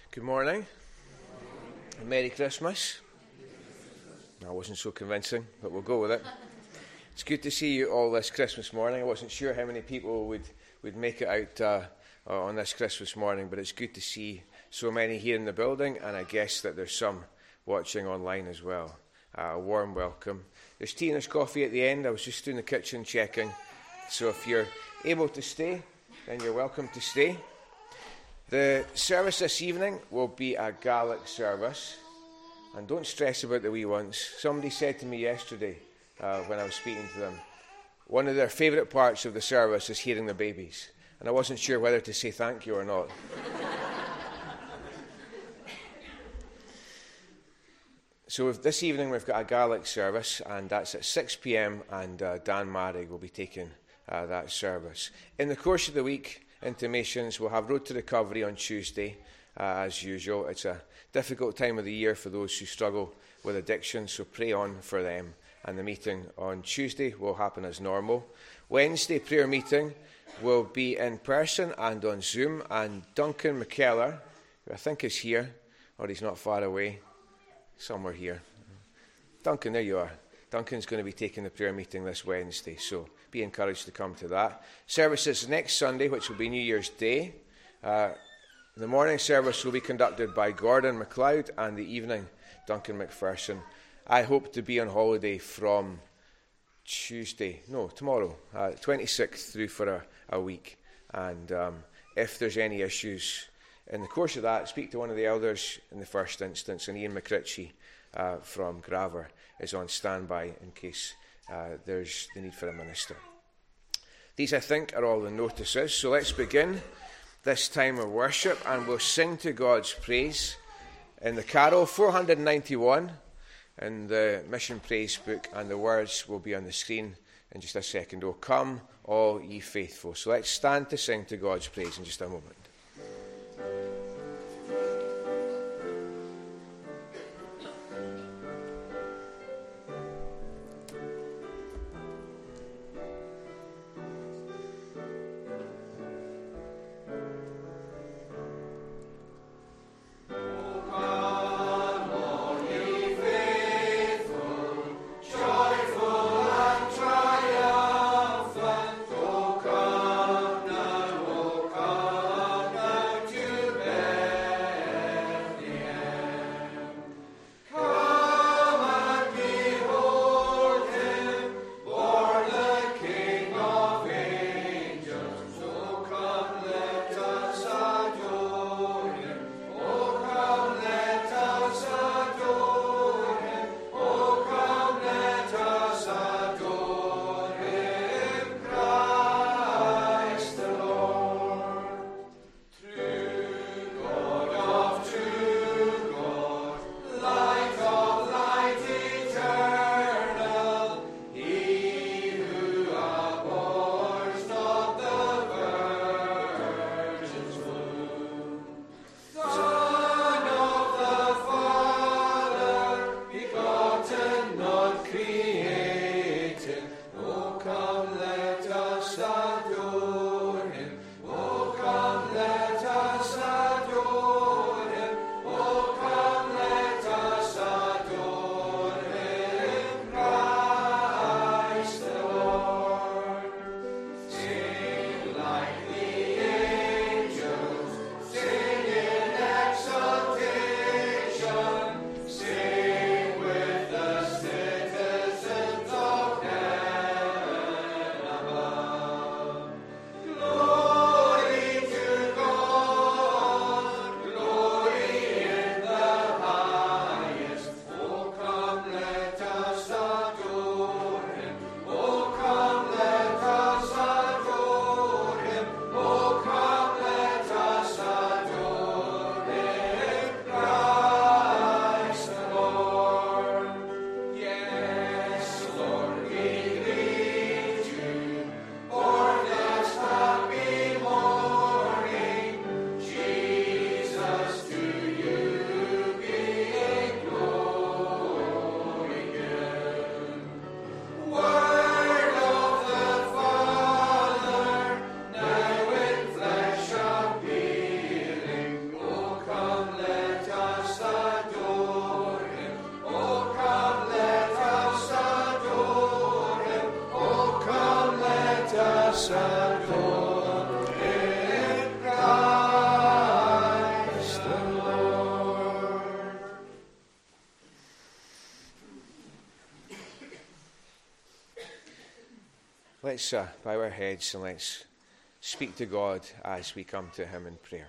Good morning. And Merry Christmas. I wasn't so convincing, but we'll go with it. It's good to see you all this Christmas morning. I wasn't sure how many people would make it out on this Christmas morning, but it's good to see so many here in the building, and I guess that there's some watching online as well. A warm welcome. There's tea and there's coffee at the end. I was just in the kitchen checking, so if you're able to stay, then you're welcome to stay. The service this evening will be a Gaelic service, and don't stress about the wee ones. Somebody said to me yesterday when I was speaking to them, one of their favourite parts of the service is hearing the babies, and I wasn't sure whether to say thank you or not. So this evening we've got a Gaelic service, and that's at 6 p.m, and Dan Marrig will be taking that service. In the course of the week, intimations, we'll have Road to Recovery on Tuesday, as usual. It's a difficult time of the year for those who struggle with addiction, so pray on for them. And the meeting on Tuesday will happen as normal. Wednesday prayer meeting will be in person and on Zoom, and Duncan McKellar, who I think is here, or he's not far away, somewhere here. Duncan, there you are. Duncan's going to be taking the prayer meeting this Wednesday, so be encouraged to come to that. Services next Sunday, which will be New Year's Day. The morning service will be conducted by Gordon MacLeod, and the evening, Duncan McPherson. I hope to be on holiday from tomorrow, 26th through for a week. And if there's any issues in the course of that, speak to one of the elders in the first instance, and Ian McRitchie from Graver is on standby in case there's the need for a minister. These, I think, are all the notices. So let's begin this time of worship, and we'll sing to God's praise in the carol 491 in the Mission Praise book, and the words will be on the screen in just a second. "O come, all ye faithful." So let's stand to sing to God's praise in just a moment. Let's bow our heads and let's speak to God as we come to him in prayer.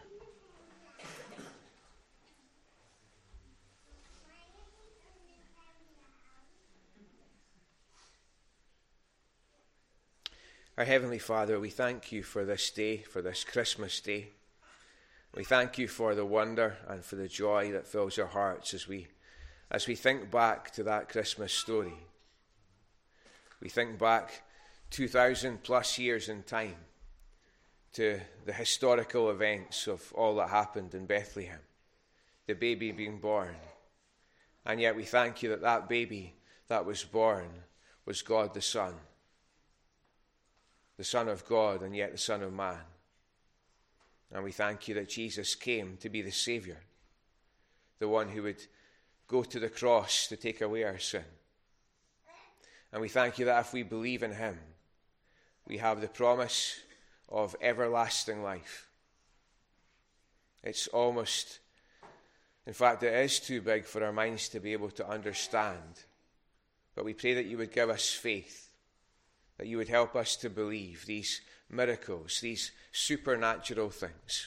Our Heavenly Father, we thank you for this day, for this Christmas day. We thank you for the wonder and for the joy that fills our hearts as we think back to that Christmas story. We think back 2,000 plus years in time to the historical events of all that happened in Bethlehem, the baby being born. And yet we thank you that that baby that was born was God the Son of God, and yet the Son of Man. And we thank you that Jesus came to be the Saviour, the one who would go to the cross to take away our sin. And we thank you that if we believe in him, we have the promise of everlasting life. It's almost, in fact, it is too big for our minds to be able to understand. But we pray that you would give us faith, that you would help us to believe these miracles, these supernatural things.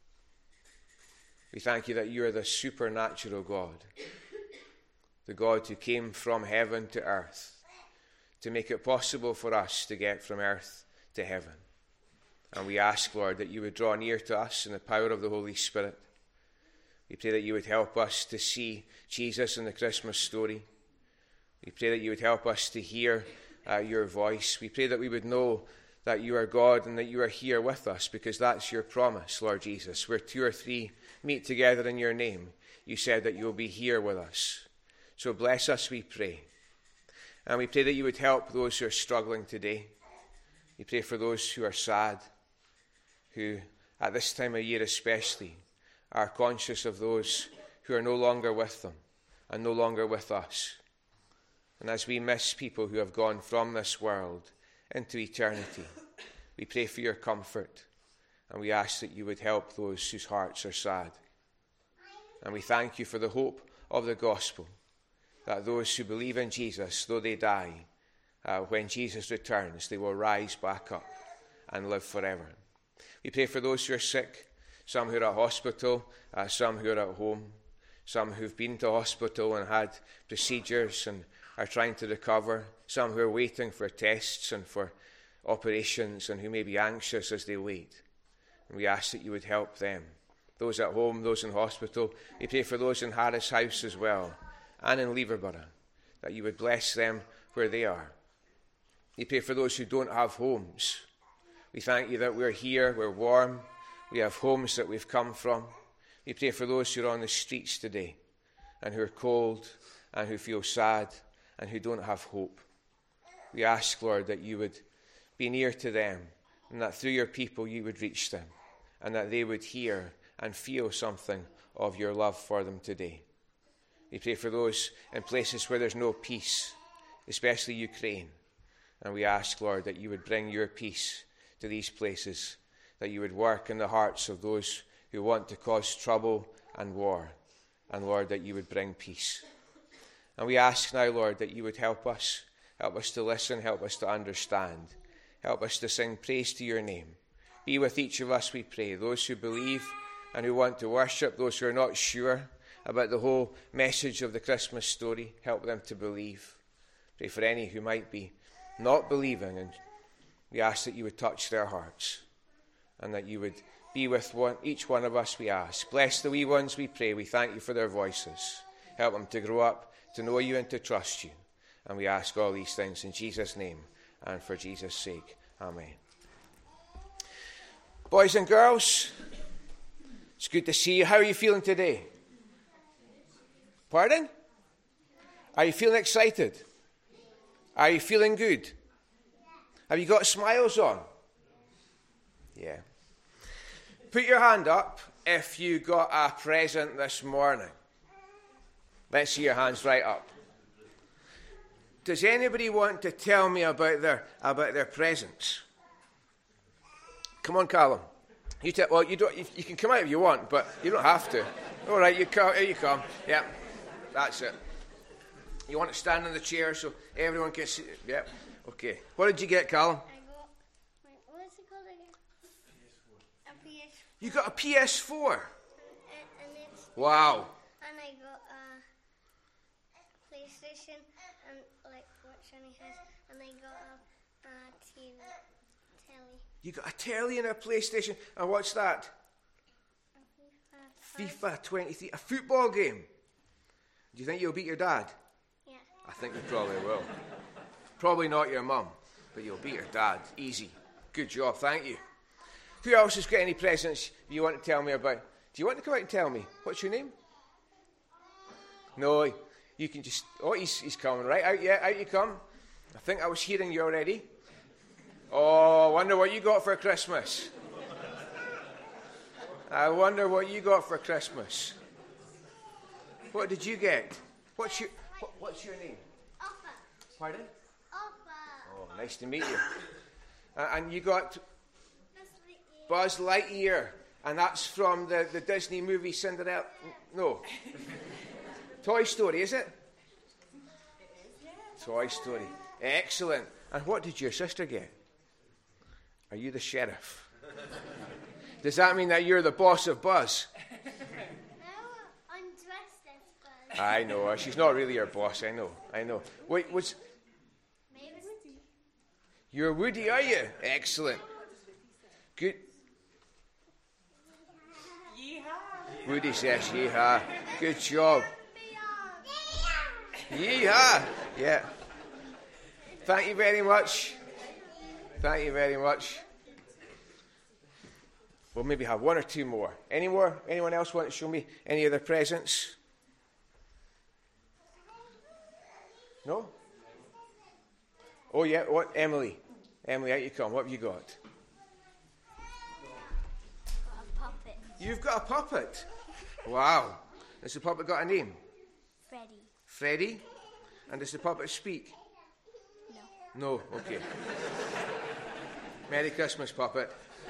We thank you that you are the supernatural God, the God who came from heaven to earth to make it possible for us to get from earth to heaven. And we ask, Lord, that you would draw near to us in the power of the Holy Spirit. We pray that you would help us to see Jesus in the Christmas story. We pray that you would help us to hear your voice. We pray that we would know that you are God and that you are here with us, because that's your promise, Lord Jesus. Where 2 or 3 meet together in your name, you said that you will be here with us. So bless us, we pray. And we pray that you would help those who are struggling today. We pray for those who are sad, who at this time of year especially are conscious of those who are no longer with them and no longer with us. And as we miss people who have gone from this world into eternity, we pray for your comfort, and we ask that you would help those whose hearts are sad. And we thank you for the hope of the gospel, that those who believe in Jesus, though they die, when Jesus returns, they will rise back up and live forever. We pray for those who are sick, some who are at hospital, some who are at home, some who've been to hospital and had procedures and are trying to recover, some who are waiting for tests and for operations and who may be anxious as they wait. And we ask that you would help them. Those at home, those in hospital. We pray for those in Harris House as well, and in Leverborough, that you would bless them where they are. We pray for those who don't have homes. We thank you that we're here, we're warm, we have homes that we've come from. We pray for those who are on the streets today and who are cold and who feel sad and who don't have hope. We ask, Lord, that you would be near to them, and that through your people you would reach them, and that they would hear and feel something of your love for them today. We pray for those in places where there's no peace, especially Ukraine. And we ask, Lord, that you would bring your peace to these places, that you would work in the hearts of those who want to cause trouble and war, and, Lord, that you would bring peace. And we ask now, Lord, that you would help us to listen, help us to understand, help us to sing praise to your name. Be with each of us, we pray, those who believe and who want to worship, those who are not sure about the whole message of the Christmas story, help them to believe. Pray for any who might be not believing, and we ask that you would touch their hearts and that you would be with each one of us, we ask. Bless the wee ones, we pray. We thank you for their voices. Help them to grow up, to know you and to trust you. And we ask all these things in Jesus' name and for Jesus' sake. Amen. Boys and girls, it's good to see you. How are you feeling today? Pardon? Are you feeling excited? Are you feeling good? Have you got smiles on? Yeah. Put your hand up if you got a present this morning. Let's see your hands right up. Does anybody want to tell me about their presents? Come on, Callum. You can come out if you want, but you don't have to. All right, here you come. Yeah, that's it. You want to stand in the chair so everyone can see? Yeah. Okay. What did you get, Callum? I You got a PS4? And it's, Wow. and I got a PlayStation, and like what Shani has, and I got a TV, telly. You got a telly and a PlayStation. And what's that? FIFA 23. A football game. Do you think you'll beat your dad? Yeah. I think you probably will. Probably not your mum, but you'll beat your dad. Easy. Good job, thank you. Who else has got any presents you want to tell me about? Do you want to come out and tell me? What's your name? No, you can just... Oh, he's coming. Right, out, yeah, out you come. I think I was hearing you already. Oh, I wonder what you got for Christmas. I wonder what you got for Christmas. What did you get? What's your name? Offa. Pardon? Offa. Oh, nice to meet you. And you got Buzz Lightyear, and that's from the Disney movie Cinderella. No, Toy Story, is it? It is, yeah. Toy Story. Excellent. And what did your sister get? Are you the sheriff? Does that mean that you're the boss of Buzz? No, I'm dressed as Buzz. I know. She's not really your boss. I know. Wait, Maybe Woody. You're Woody, are you? Excellent. Good. Yeehaw. Woody says yeehaw. Good job. Yeehaw. Yeah. Thank you very much. Thank you very much. We'll maybe have one or two more. Any more? Anyone else want to show me any of their presents? No? Oh, yeah. What? Emily. Emily, out you come. What have you got? A puppet. You've got a puppet. Wow. Has the puppet got a name? Freddy. Freddie? And does the puppet speak? No. No. Okay. Merry Christmas, puppet.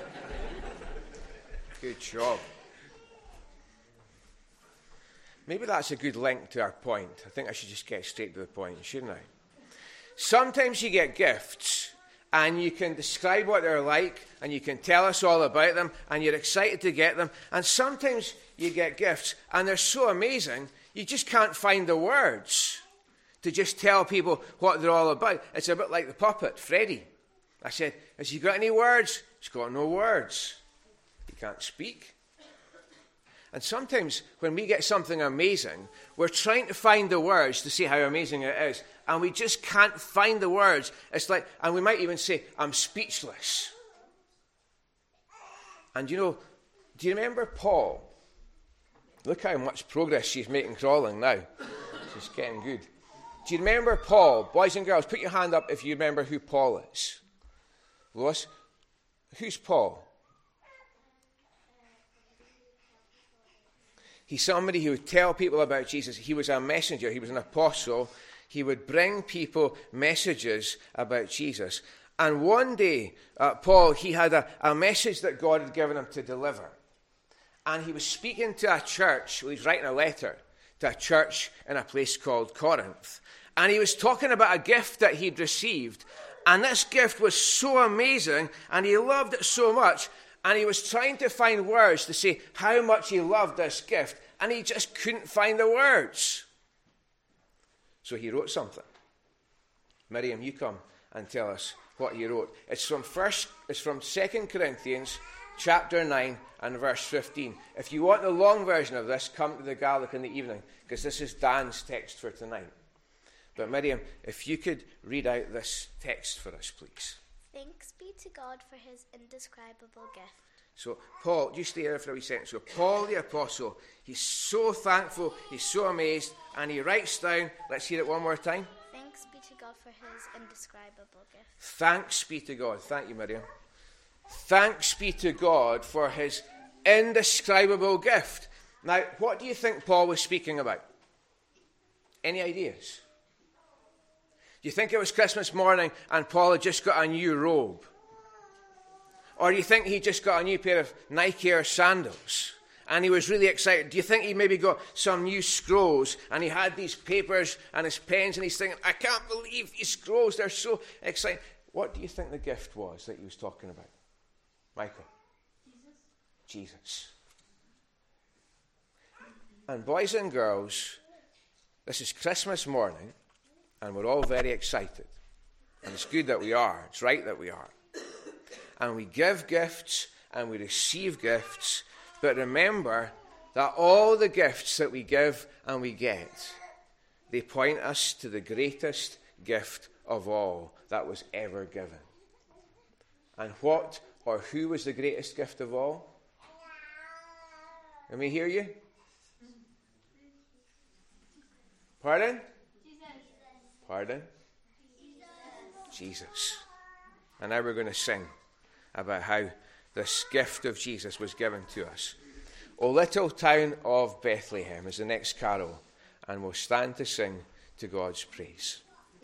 Good job. Maybe that's a good link to our point. I think I should just get straight to the point, shouldn't I? Sometimes you get gifts and you can describe what they're like and you can tell us all about them and you're excited to get them. And sometimes you get gifts and they're so amazing you just can't find the words to just tell people what they're all about. It's a bit like the puppet, Freddie. I said, has he got any words? He's got no words. He can't speak. And sometimes when we get something amazing, we're trying to find the words to see how amazing it is. And we just can't find the words. It's like, and we might even say, I'm speechless. And you know, do you remember Paul? Look how much progress she's making crawling now. She's getting good. Do you remember Paul? Boys and girls, put your hand up if you remember who Paul is. Lois, who's Paul? He's somebody who would tell people about Jesus. He was a messenger. He was an apostle. He would bring people messages about Jesus. And one day, Paul, he had a message that God had given him to deliver. And he was speaking to a church. Well, he's writing a letter to a church in a place called Corinth. And he was talking about a gift that he'd received. And this gift was so amazing, and he loved it so much. And he was trying to find words to say how much he loved this gift, and he just couldn't find the words. So he wrote something. Miriam, you come and tell us what he wrote. It's from 2 Corinthians chapter 9 and verse 15. If you want the long version of this, come to the Gaelic in the evening, because this is Dan's text for tonight. But Miriam, if you could read out this text for us, please. Thanks be to God for his indescribable gift. So, Paul, you stay there for a wee second. So, Paul the Apostle, he's so thankful, he's so amazed, and he writes down, let's hear it one more time. Thanks be to God for his indescribable gift. Thanks be to God. Thank you, Miriam. Thanks be to God for his indescribable gift. Now, what do you think Paul was speaking about? Any ideas? Do you think it was Christmas morning and Paul had just got a new robe? Or do you think he just got a new pair of Nike Air sandals and he was really excited? Do you think he maybe got some new scrolls and he had these papers and his pens and he's thinking, I can't believe these scrolls, they're so exciting. What do you think the gift was that he was talking about? Michael? Jesus. And boys and girls, this is Christmas morning, and we're all very excited. And it's good that we are. It's right that we are. And we give gifts and we receive gifts. But remember that all the gifts that we give and we get, they point us to the greatest gift of all that was ever given. And what or who was the greatest gift of all? Let me hear you. Pardon? Pardon? Jesus. And now we're going to sing about how this gift of Jesus was given to us. O Little Town of Bethlehem is the next carol, and we'll stand to sing to God's praise.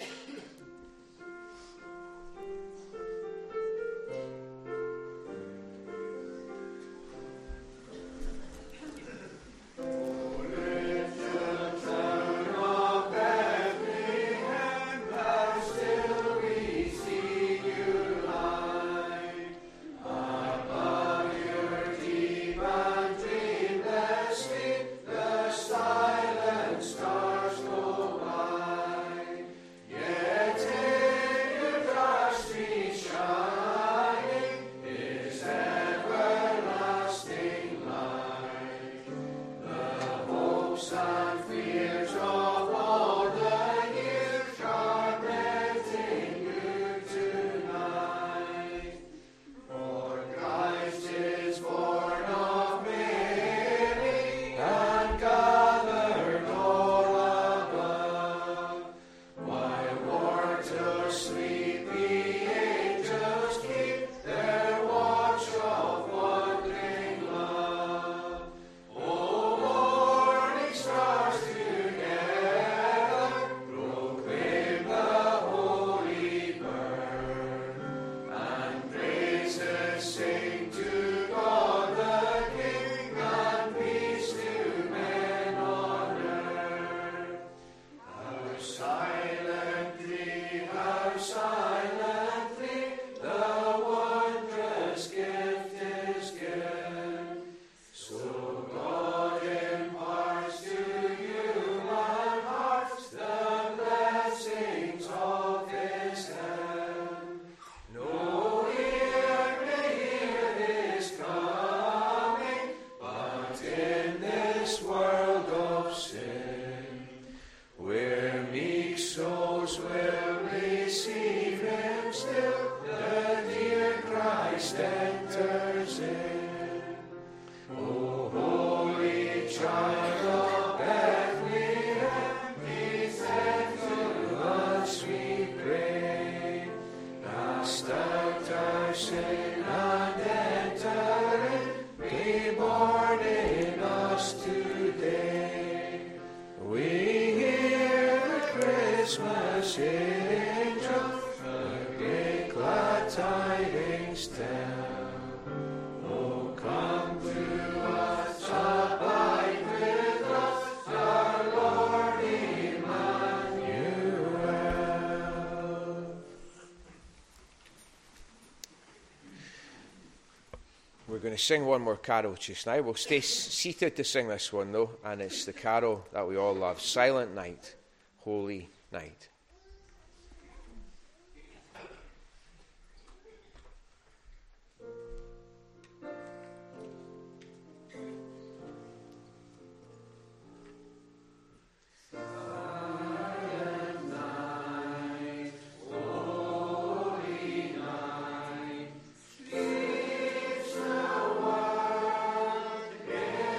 We're going to sing one more carol just now. We'll stay seated to sing this one, though, and it's the carol that we all love, Silent Night, Holy Night.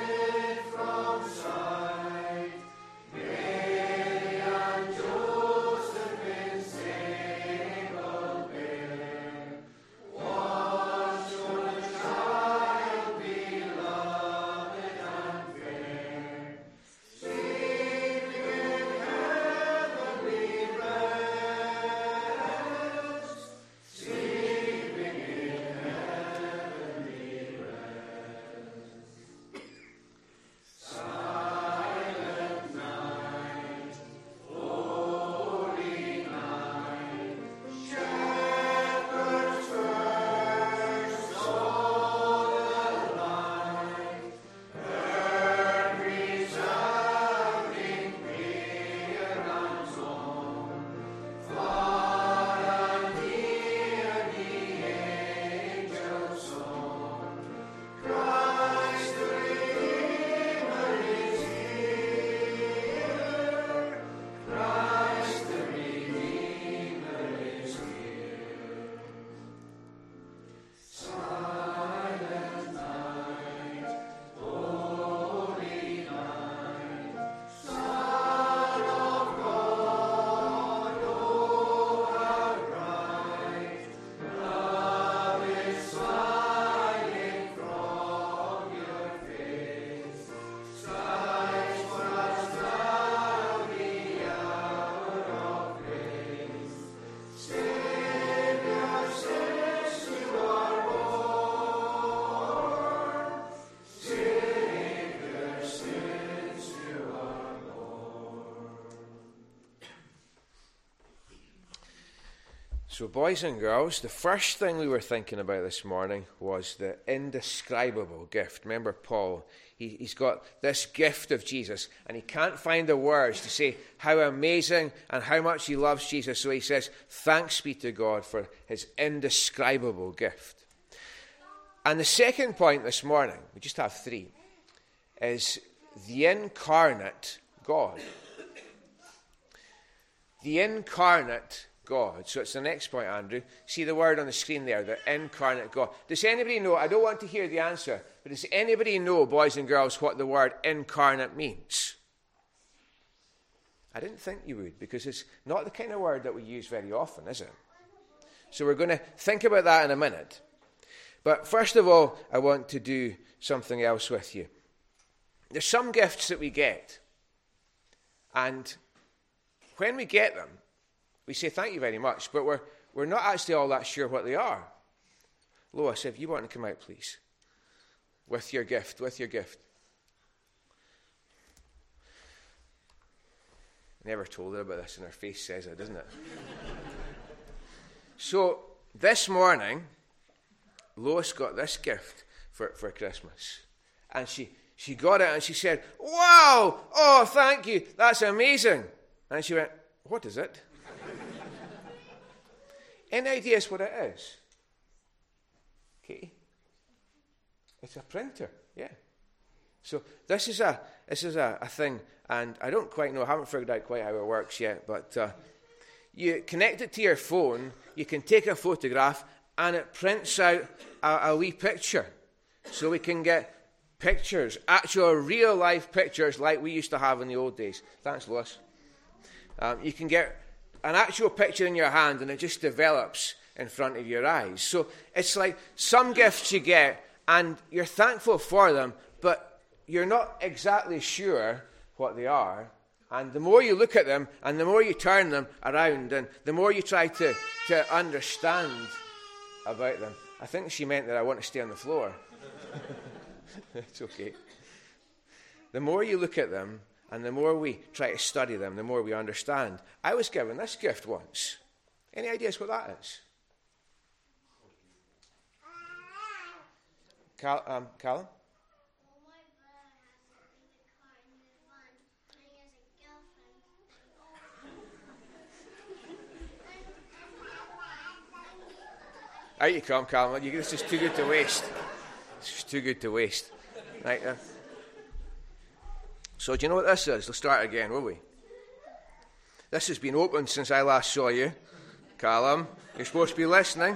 Angels So, boys and girls, the first thing we were thinking about this morning was the indescribable gift. Remember Paul? He's got this gift of Jesus, and he can't find the words to say how amazing and how much he loves Jesus. So he says, thanks be to God for his indescribable gift. And the second point this morning, we just have three, is the incarnate God. The incarnate God. So it's the next point, Andrew. See the word on the screen there, the incarnate God. Does anybody know, I don't want to hear the answer, but does anybody know, boys and girls, what the word incarnate means? I didn't think you would, because it's not the kind of word that we use very often, is it? So we're going to think about that in a minute. But first of all, I want to do something else with you. There's some gifts that we get, and when we get them, we say thank you very much, but we're not actually all that sure what they are. Lois, if you want to come out, please. With your gift. Never told her about this, and her face says it, doesn't it? So, this morning, Lois got this gift for Christmas. And she got it and she said, wow, oh, thank you, that's amazing. And she went, what is it? Any ideas what it is? Okay. It's a printer, yeah. So this is a thing, and I don't quite know, I haven't figured out quite how it works yet, but you connect it to your phone, you can take a photograph, and it prints out a wee picture. So we can get pictures, actual real-life pictures like we used to have in the old days. Thanks, Lois. You can get an actual picture in your hand, and it just develops in front of your eyes. So it's like some gifts you get, and you're thankful for them, but you're not exactly sure what they are. And the more you look at them, and the more you turn them around, and the more you try to understand about them. I think she meant that I want to stay on the floor. It's okay. The more you look at them, and the more we try to study them, the more we understand. I was given this gift once. Any ideas what that is? Callum? Well, my brother has it in the car in the van, and he has a girlfriend. Out you come, Callum. This is too good to waste. This is too good to waste. Right. So do you know what this is? Let's start again, will we? This has been open since I last saw you. Callum, you're supposed to be listening.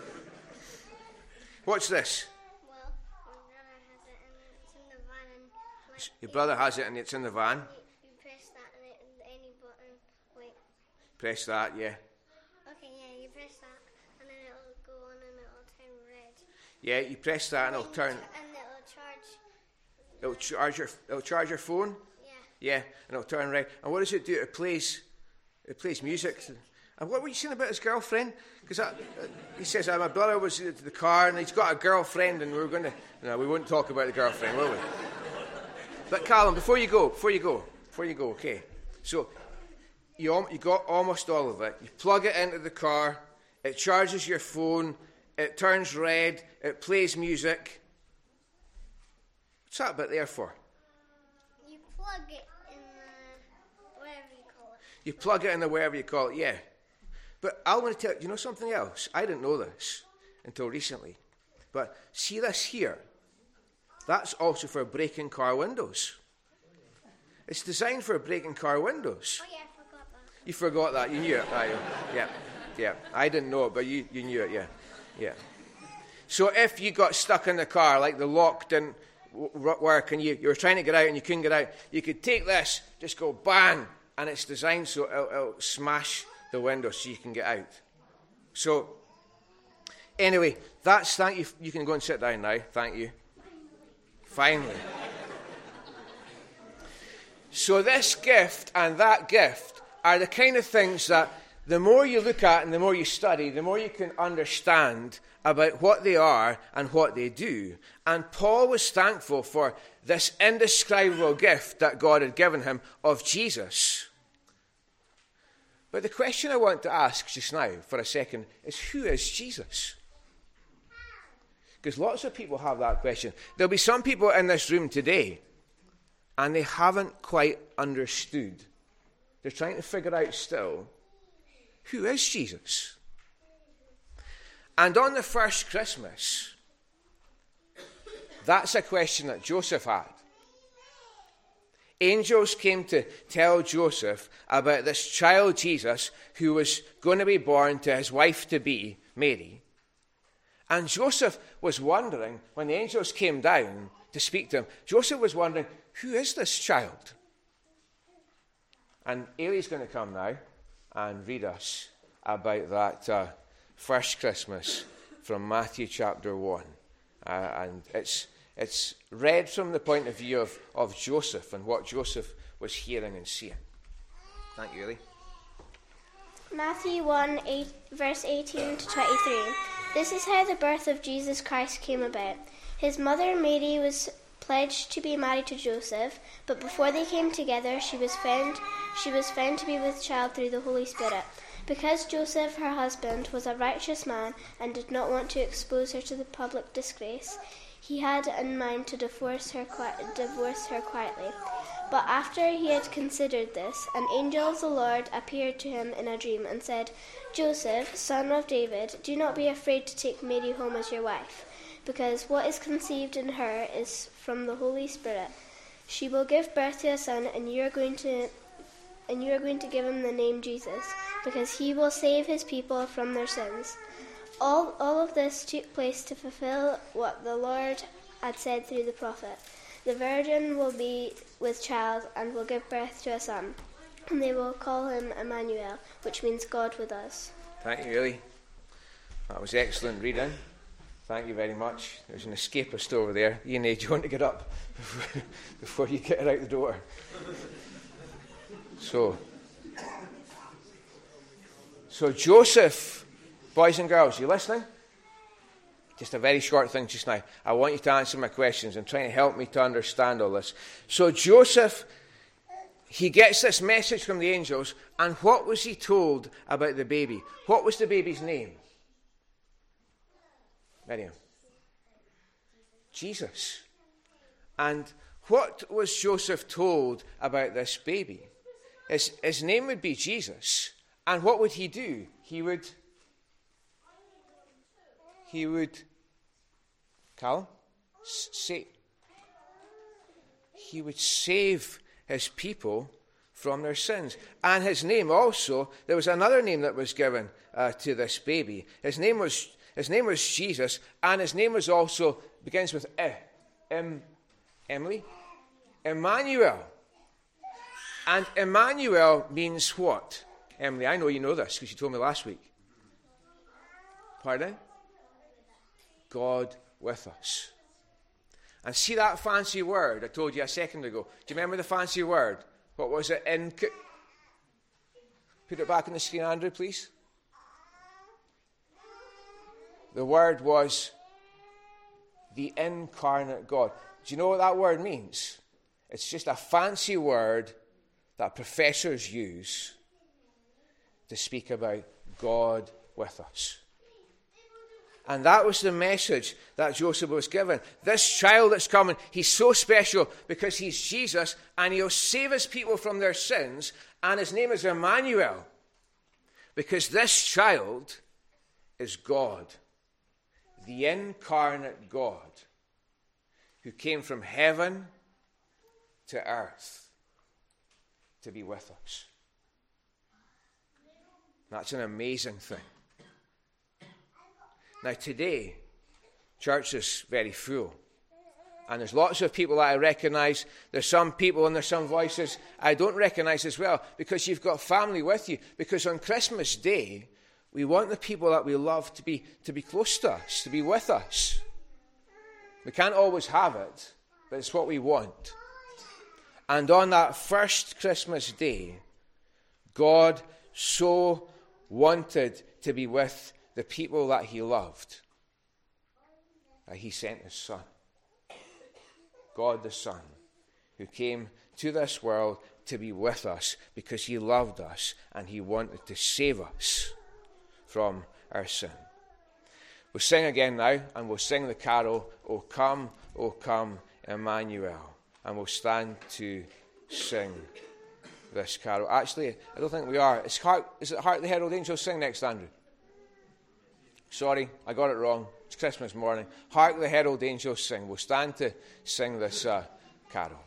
What's this? Well, my brother has it, and it's in the van. And Your brother has it and it's in the van. You press that, and any button. Wait. Press that, yeah. Okay, yeah, you press that, and then it'll go on, and it'll turn red. Yeah, you press that and it'll turn. And it'll charge. It'll charge your phone. Yeah. Yeah, and it'll turn red. And what does it do? It plays music. And what were you saying about his girlfriend? Because he says, my brother was at the car and he's got a girlfriend, and we won't talk about the girlfriend, will we? But Callum, before you go, okay. So you got almost all of it. You plug it into the car, it charges your phone, it turns red, it plays music. What's that bit there for? You plug it in the whatever you call it. You plug it in the wherever you call it, yeah. But I want to tell you know something else? I didn't know this until recently. But see this here? That's also for breaking car windows. It's designed for breaking car windows. Oh yeah, I forgot that. You forgot that. You knew it. Yeah. I didn't know it, but you knew it, yeah. So if you got stuck in the car, like the lock didn't work, and you were trying to get out and you couldn't get out, you could take this, just go bang, and it's designed so it'll smash the window so you can get out. So anyway, thank you. You can go and sit down now. Thank you. Finally. So this gift and that gift are the kind of things that the more you look at and the more you study, the more you can understand about what they are and what they do. And Paul was thankful for this indescribable gift that God had given him of Jesus. But the question I want to ask just now for a second is, who is Jesus? Because lots of people have that question. There'll be some people in this room today, and they haven't quite understood. They're trying to figure out still, who is Jesus? And on the first Christmas, that's a question that Joseph had. Angels came to tell Joseph about this child Jesus who was going to be born to his wife-to-be, Mary. And Joseph was wondering, when the angels came down to speak to him, Joseph was wondering, who is this child? And Ailey's going to come now and read us about that first Christmas from Matthew chapter 1. And it's read from the point of view of Joseph and what Joseph was hearing and seeing. Thank you, Ailey. Matthew 1, verse 18 to 23. This is how the birth of Jesus Christ came about. His mother Mary was pledged to be married to Joseph, but before they came together, she was found to be with child through the Holy Spirit. Because Joseph, her husband, was a righteous man and did not want to expose her to the public disgrace, he had in mind to divorce her quietly. But after he had considered this, an angel of the Lord appeared to him in a dream and said, Joseph, son of David, do not be afraid to take Mary home as your wife, because what is conceived in her is from the Holy Spirit. She will give birth to a son, and you are going to give him the name Jesus, because he will save his people from their sins. All of this took place to fulfill what the Lord had said through the prophet. The virgin will be with child and will give birth to a son, and they will call him Emmanuel, which means God with us. Thank you, Ailey. That was excellent reading. Thank you very much. There's an escapist over there. Ian, do you want to get up before you get her out the door? So Joseph, boys and girls, you listening? Just a very short thing just now. I want you to answer my questions and try and help me to understand all this. So Joseph, he gets this message from the angels, and what was he told about the baby? What was the baby's name? Miriam. Jesus. And what was Joseph told about this baby? His name would be Jesus. And what would he do? He would Callum? He would save his people from their sins. And his name also, there was another name that was given to this baby. His name was Jesus, and his name was also, begins with Emily? Emmanuel. And Emmanuel means what? Emily, I know you know this because you told me last week. Pardon? God with us. And see that fancy word I told you a second ago? Do you remember the fancy word? What was it? Put it back on the screen, Andrew, please. The word was the incarnate God. Do you know what that word means? It's just a fancy word that professors use to speak about God with us. And that was the message that Joseph was given. This child that's coming, he's so special because he's Jesus, and he'll save his people from their sins, and his name is Emmanuel, because this child is God, the incarnate God, who came from heaven to earth to be with us. That's an amazing thing. Now today, church is very full. And there's lots of people that I recognise. There's some people and there's some voices I don't recognise as well, because you've got family with you. Because on Christmas Day, we want the people that we love to be close to us, to be with us. We can't always have it, but it's what we want. And on that first Christmas Day, God so wanted to be with the people that he loved, that he sent his Son, God the Son, who came to this world to be with us because he loved us and he wanted to save us from our sin. We'll sing again now, and we'll sing the carol, O come, Emmanuel. And we'll stand to sing this carol. Actually, I don't think we are. Is it Hark the Herald Angels Sing next, Andrew? Sorry, I got it wrong. It's Christmas morning. Hark the Herald Angels Sing. We'll stand to sing this carol.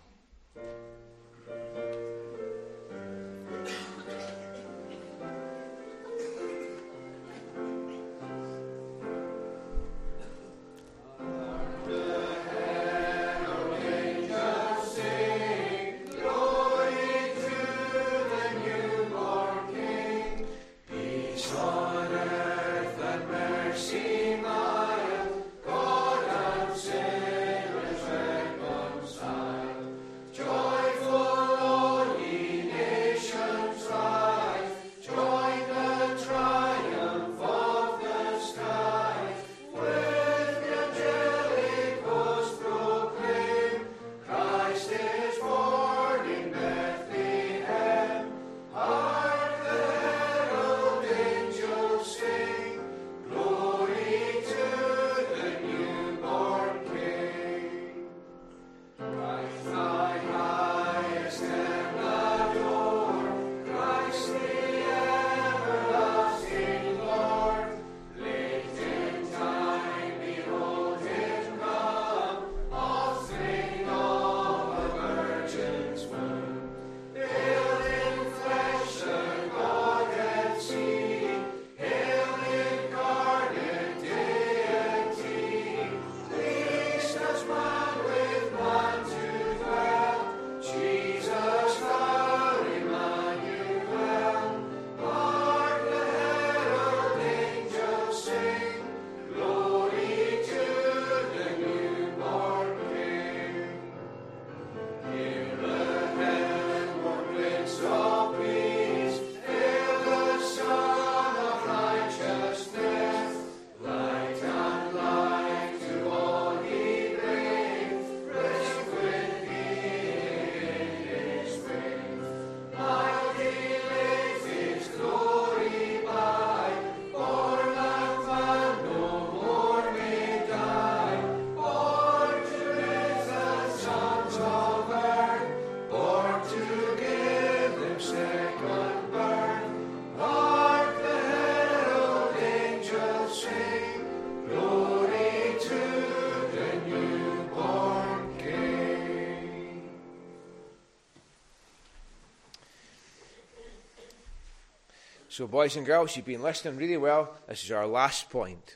So, boys and girls, you've been listening really well. This is our last point.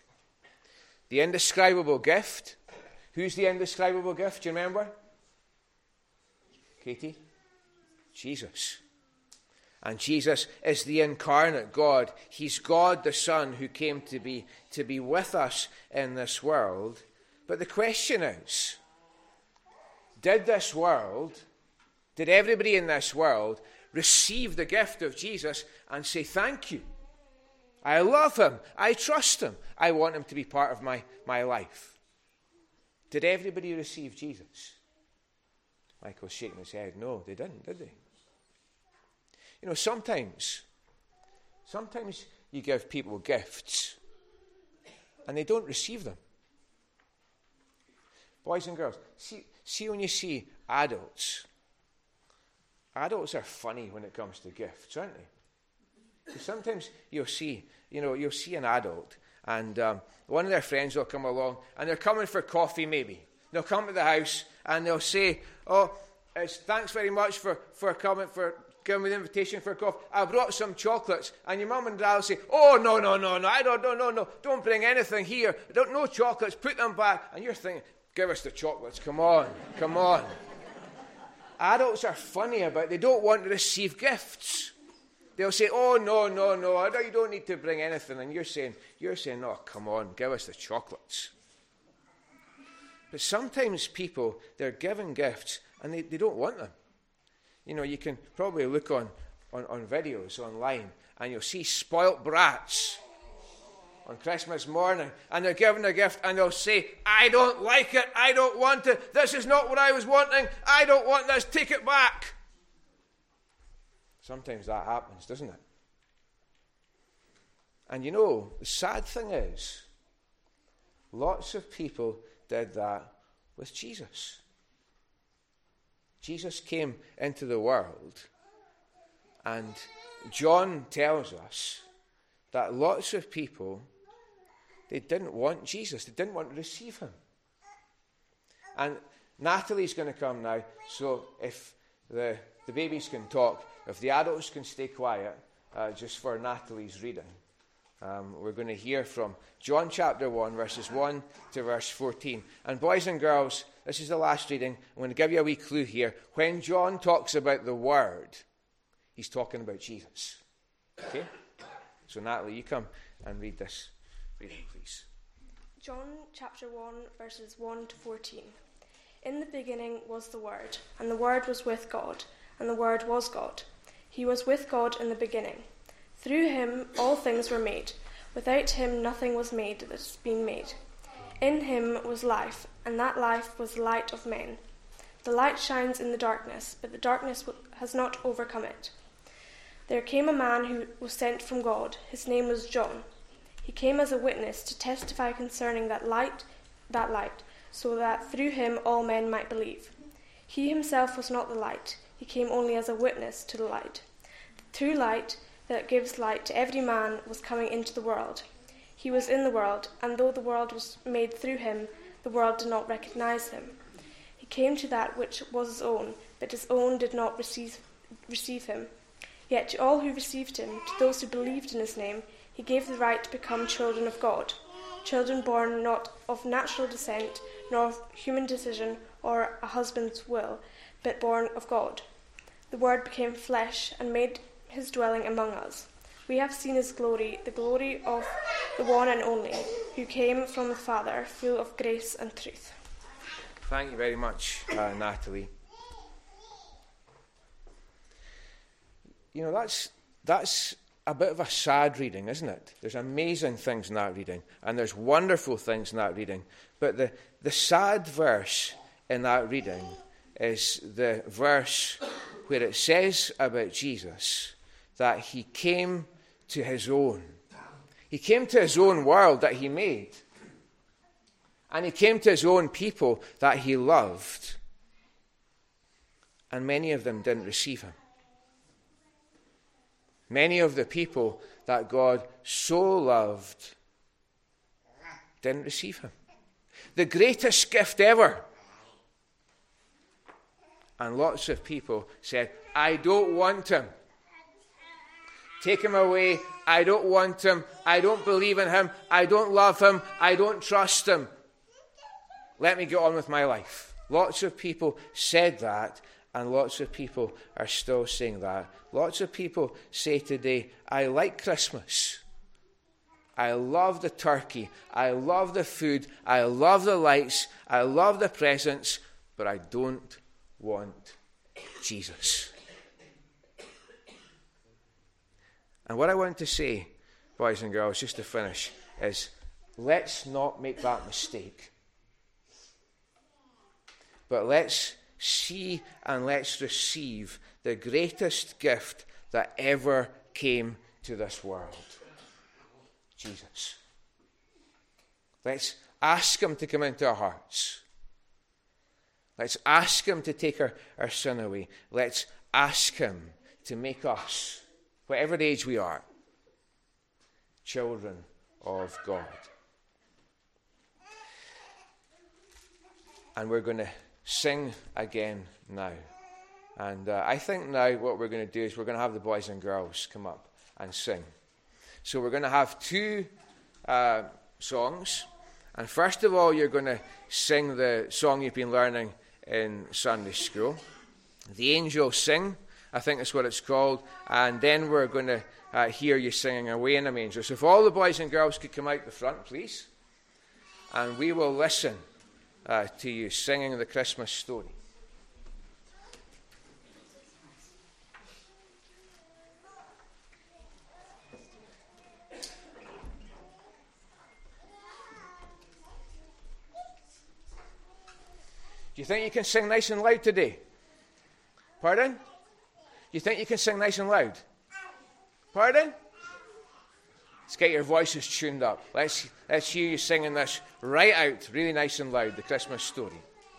The indescribable gift. Who's the indescribable gift? Do you remember? Katie? Jesus. And Jesus is the incarnate God. He's God the Son who came to be with us in this world. But the question is, did everybody in this world receive the gift of Jesus and say, thank you? I love him. I trust him. I want him to be part of my life. Did everybody receive Jesus? Michael's shaking his head. No, they didn't, did they? You know, sometimes you give people gifts and they don't receive them. Boys and girls, see when you see adults are funny when it comes to gifts, aren't they? Sometimes you'll see an adult and one of their friends will come along and they're coming for coffee maybe. They'll come to the house and they'll say, thanks very much for coming, for giving me the invitation for coffee. I brought some chocolates. And your mum and dad will say, oh, no, don't bring anything here. No chocolates, put them back. And you're thinking, give us the chocolates, come on. Adults are funny about it. They don't want to receive gifts. They'll say, oh, no, you don't need to bring anything. And you're saying, oh, come on, give us the chocolates. But sometimes people, they're given gifts and they don't want them. You know, you can probably look on videos online and you'll see spoilt brats on Christmas morning, and they're given a gift, and they'll say, I don't like it, I don't want it, this is not what I was wanting, I don't want this, take it back. Sometimes that happens, doesn't it? And you know, the sad thing is, lots of people did that with Jesus. Jesus came into the world, and John tells us that lots of people, they didn't want Jesus. They didn't want to receive him. And Natalie's going to come now, so if the babies can talk, if the adults can stay quiet, just for Natalie's reading. We're going to hear from John chapter 1, verses 1 to verse 14. And boys and girls, this is the last reading. I'm going to give you a wee clue here. When John talks about the Word, he's talking about Jesus. Okay? So Natalie, you come and read this reading, please. John chapter 1, verses 1 to 14. In the beginning was the Word, and the Word was with God, and the Word was God. He was with God in the beginning. Through him all things were made. Without him nothing was made that has been made. In him was life, and that life was the light of men. The light shines in the darkness, but the darkness has not overcome it. There came a man who was sent from God. His name was John. He came as a witness to testify concerning that light, so that through him all men might believe. He himself was not the light. He came only as a witness to the light. The true light that gives light to every man was coming into the world. He was in the world, and though the world was made through him, the world did not recognize him. He came to that which was his own, but his own did not receive him. Yet to all who received him, to those who believed in his name, he gave the right to become children of God, children born not of natural descent, nor of human decision or a husband's will, but born of God. The Word became flesh and made his dwelling among us. We have seen his glory, the glory of the one and only, who came from the Father, full of grace and truth. Thank you very much, Natalie. You know, that's a bit of a sad reading, isn't it? There's amazing things in that reading, and there's wonderful things in that reading. But the sad verse in that reading is the verse where it says about Jesus that he came to his own. He came to his own world that he made. And he came to his own people that he loved. And many of them didn't receive him. Many of the people that God so loved didn't receive him. The greatest gift ever. And lots of people said, I don't want him. Take him away. I don't want him. I don't believe in him. I don't love him. I don't trust him. Let me get on with my life. Lots of people said that, and lots of people are still saying that. Lots of people say today, I like Christmas. I love the turkey. I love the food. I love the lights. I love the presents, but I don't want Jesus. And what I want to say, boys and girls, just to finish, is let's not make that mistake. But let's see and let's receive the greatest gift that ever came to this world. Jesus. Let's ask him to come into our hearts. Let's ask him to take our sin away. Let's ask him to make us, whatever age we are, children of God. And we're going to sing again now. And I think now what we're going to do is we're going to have the boys and girls come up and sing. So we're going to have two songs. And first of all, you're going to sing the song you've been learning in Sunday school. The Angels Sing, I think that's what it's called. And then we're going to hear you singing Away in a Manger. So if all the boys and girls could come out the front, please. And we will listen to you singing the Christmas story. Do you think you can sing nice and loud today? Pardon? Do you think you can sing nice and loud? Pardon? Let's get your voices tuned up. Let's hear you singing this right out, really nice and loud, the Christmas story.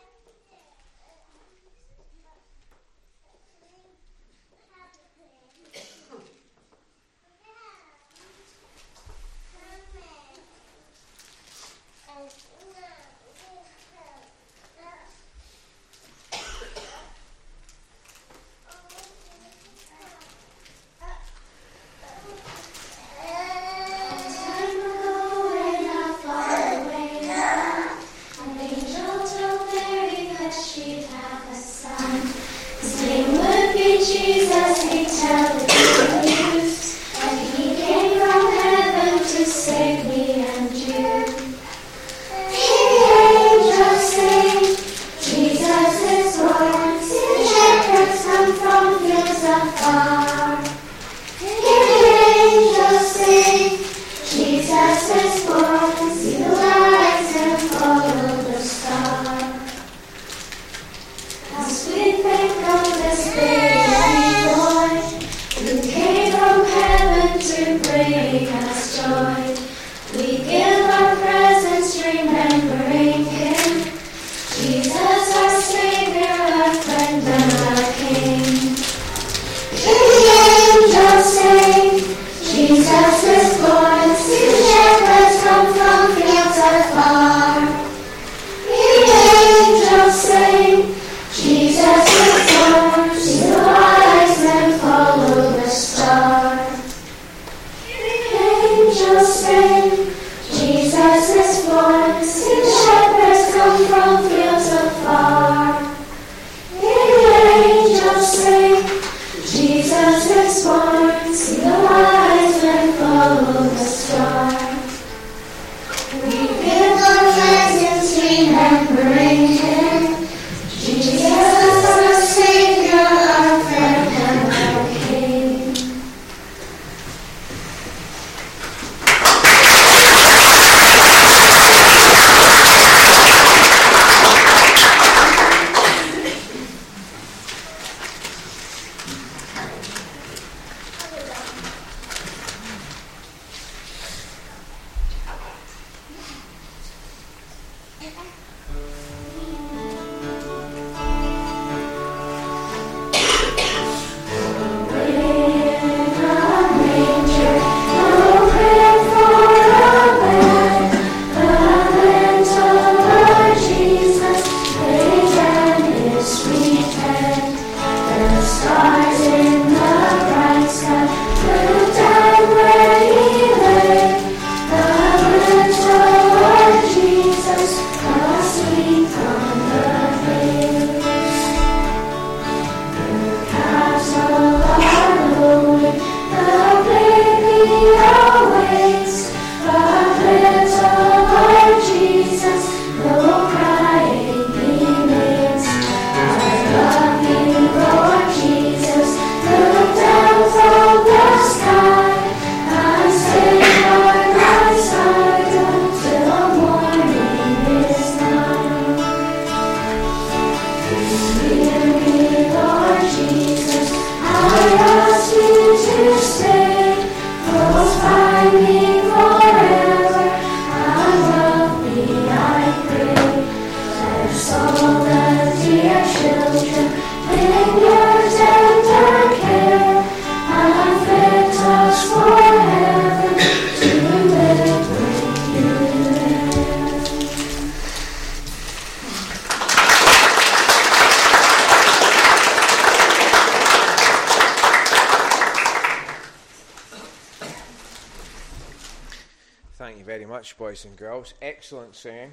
Thank you very much, boys and girls. Excellent singing.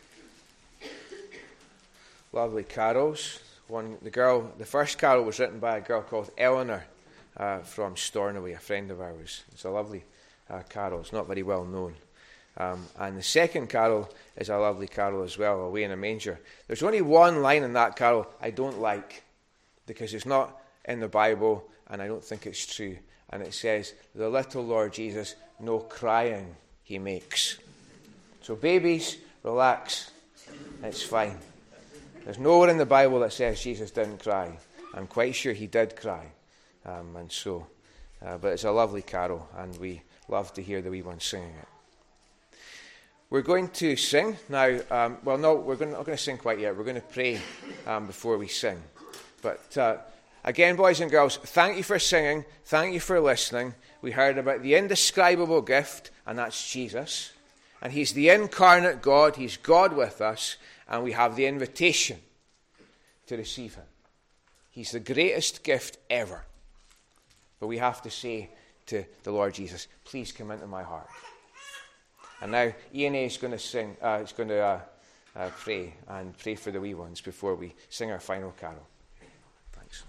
Lovely carols. The first carol was written by a girl called Eleanor from Stornoway, a friend of ours. It's a lovely carol. It's not very well known. And the second carol is a lovely carol as well, Away in a Manger. There's only one line in that carol I don't like, because it's not in the Bible, and I don't think it's true. And it says, "The little Lord Jesus, no crying he makes." So babies, relax. It's fine. There's nowhere in the Bible that says Jesus didn't cry. I'm quite sure he did cry. But it's a lovely carol, and we love to hear the wee ones singing it. We're going to sing now. We're not going to sing quite yet. We're going to pray before we sing. But again, boys and girls, thank you for singing. Thank you for listening. We heard about the indescribable gift, and that's Jesus. And he's the incarnate God. He's God with us. And we have the invitation to receive him. He's the greatest gift ever. But we have to say to the Lord Jesus, please come into my heart. And now Ian A is going to sing. Is going to pray and pray for the wee ones before we sing our final carol. Thanks.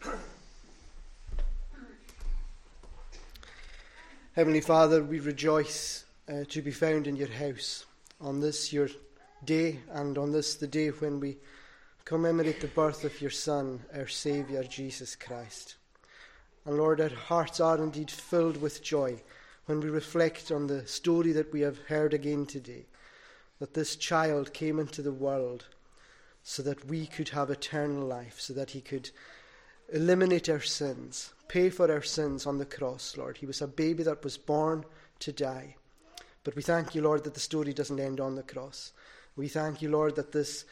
Heavenly Father, we rejoice to be found in your house on this your day, and on this the day when we commemorate the birth of your Son, our Saviour, Jesus Christ. And Lord, our hearts are indeed filled with joy when we reflect on the story that we have heard again today, that this child came into the world so that we could have eternal life, so that he could eliminate our sins, pay for our sins on the cross, Lord. He was a baby that was born to die. But we thank you, Lord, that the story doesn't end on the cross. We thank you, Lord, that this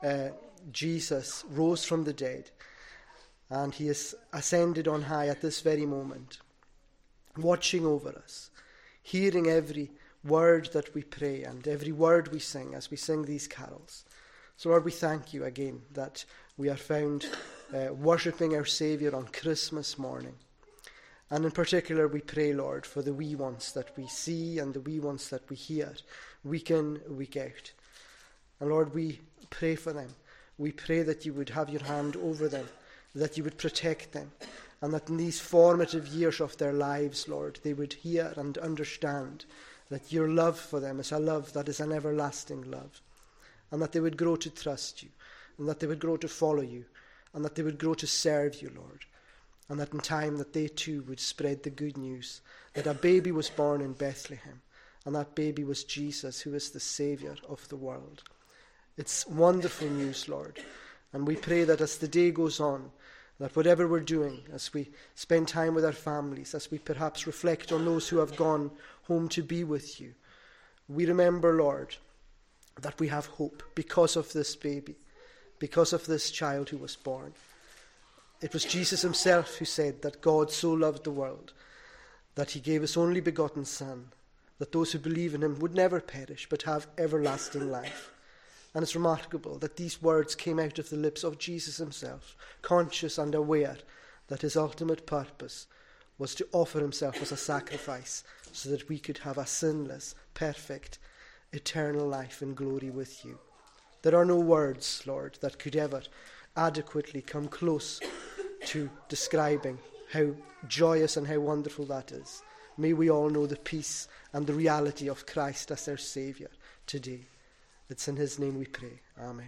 Jesus rose from the dead, and he is ascended on high at this very moment, watching over us, hearing every word that we pray and every word we sing as we sing these carols. So, Lord, we thank you again that we are found worshipping our Saviour on Christmas morning. And in particular, we pray, Lord, for the wee ones that we see and the wee ones that we hear week in, week out. And Lord, we pray for them. We pray that you would have your hand over them, that you would protect them, and that in these formative years of their lives, Lord, they would hear and understand that your love for them is a love that is an everlasting love, and that they would grow to trust you, and that they would grow to follow you, and that they would grow to serve you, Lord, and that in time that they too would spread the good news that a baby was born in Bethlehem, and that baby was Jesus, who is the Saviour of the world. It's wonderful news, Lord, and we pray that as the day goes on, that whatever we're doing, as we spend time with our families, as we perhaps reflect on those who have gone home to be with you, we remember, Lord, that we have hope because of this baby, because of this child who was born. It was Jesus himself who said that God so loved the world that he gave his only begotten Son, that those who believe in him would never perish but have everlasting life. And it's remarkable that these words came out of the lips of Jesus himself, conscious and aware that his ultimate purpose was to offer himself as a sacrifice so that we could have a sinless, perfect, eternal life in glory with you. There are no words, Lord, that could ever adequately come close to describing how joyous and how wonderful that is. May we all know the peace and the reality of Christ as our Saviour today. It's in his name we pray. Amen.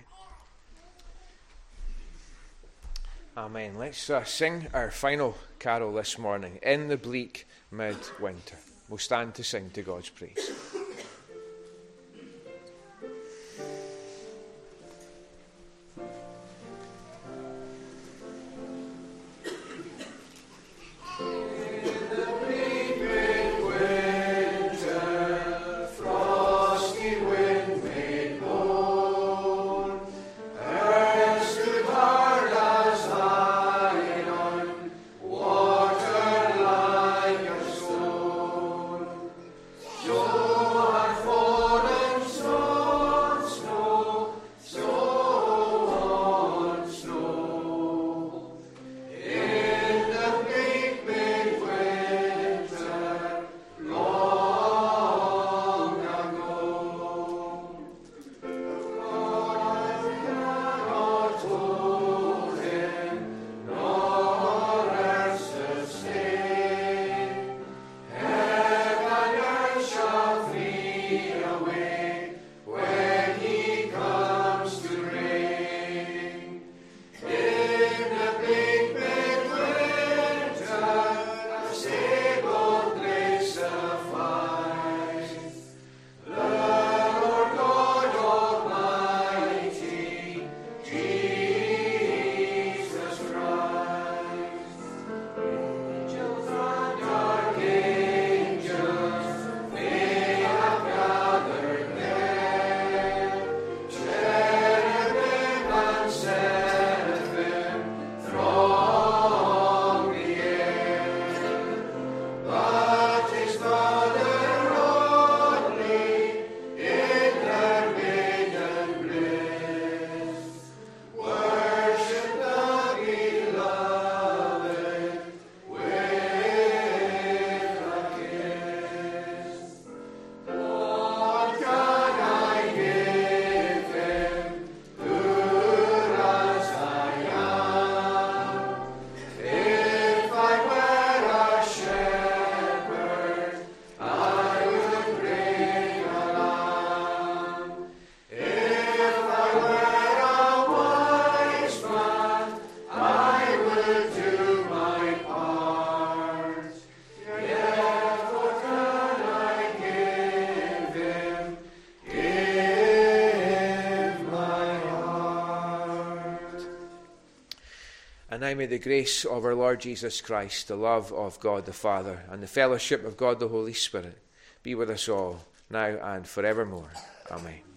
Amen. Let's sing our final carol this morning, In the Bleak Midwinter. We'll stand to sing to God's praise. Your And now may the grace of our Lord Jesus Christ, the love of God the Father, and the fellowship of God the Holy Spirit be with us all, now and forevermore. Amen.